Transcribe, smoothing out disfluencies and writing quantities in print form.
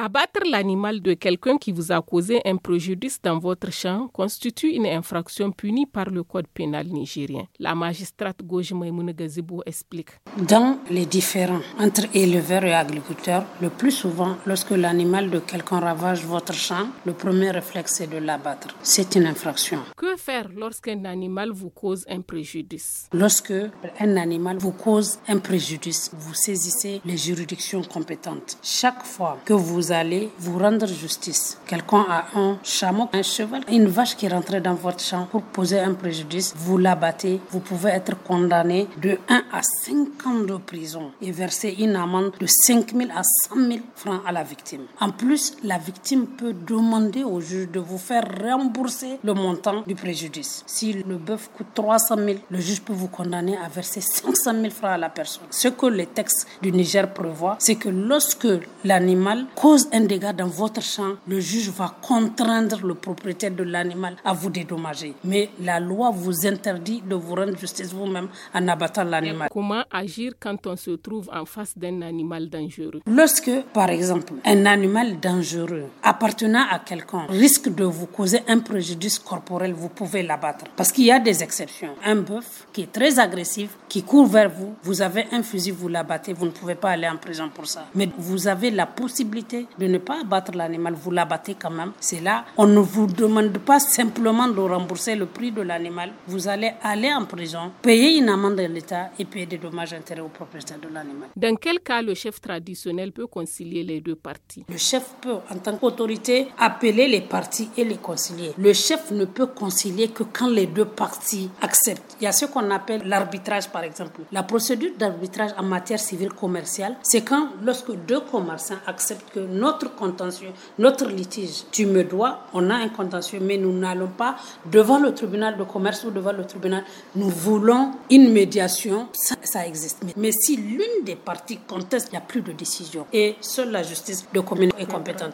Abattre l'animal de quelqu'un qui vous a causé un préjudice dans votre champ constitue une infraction punie par le code pénal nigérien. La magistrate Goji Maïmouna Gazibou explique. Dans les différends entre éleveurs et agriculteurs, le plus souvent, lorsque l'animal de quelqu'un ravage votre champ, le premier réflexe est de l'abattre. C'est une infraction. Que faire lorsqu'un animal vous cause un préjudice? Lorsque un animal vous cause un préjudice, vous saisissez les juridictions compétentes. Chaque fois que vous allez vous rendre justice, quelqu'un a un chameau, un cheval, une vache qui rentrait dans votre champ pour poser un préjudice, vous l'abattez, vous pouvez être condamné de 1 à 5 ans de prison et verser une amende de 5 000 à 100 000 francs à la victime. En plus, la victime peut demander au juge de vous faire rembourser le montant du préjudice. Si le bœuf coûte 300 000, le juge peut vous condamner à verser 500 000 francs à la personne. Ce que les textes du Niger prévoient, c'est que lorsque l'animal cause un dégât dans votre champ, le juge va contraindre le propriétaire de l'animal à vous dédommager. Mais la loi vous interdit de vous rendre justice vous-même en abattant l'animal. Comment agir quand on se trouve en face d'un animal dangereux? Lorsque, par exemple, un animal dangereux appartenant à quelqu'un risque de vous causer un préjudice corporel, vous pouvez l'abattre. Parce qu'il y a des exceptions. Un bœuf qui est très agressif, qui court vers vous, vous avez un fusil, vous l'abattez, vous ne pouvez pas aller en prison pour ça. Mais vous avez la possibilité de ne pas abattre l'animal, vous l'abattez quand même. C'est là, on ne vous demande pas simplement de rembourser le prix de l'animal. Vous allez aller en prison, payer une amende de l'État et payer des dommages intérêts au propriétaire de l'animal. Dans quel cas le chef traditionnel peut concilier les deux parties? Le chef peut, en tant qu'autorité, appeler les parties et les concilier. Le chef ne peut concilier que quand les deux parties acceptent. Il y a ce qu'on appelle l'arbitrage, par exemple. La procédure d'arbitrage en matière civile commerciale, c'est quand, lorsque deux commerçants acceptent que notre contentieux, notre litige, tu me dois, on a un contentieux, mais nous n'allons pas devant le tribunal de commerce ou devant le tribunal, nous voulons une médiation, ça existe. Mais si l'une des parties conteste, il n'y a plus de décision. Et seule la justice de commune est compétente.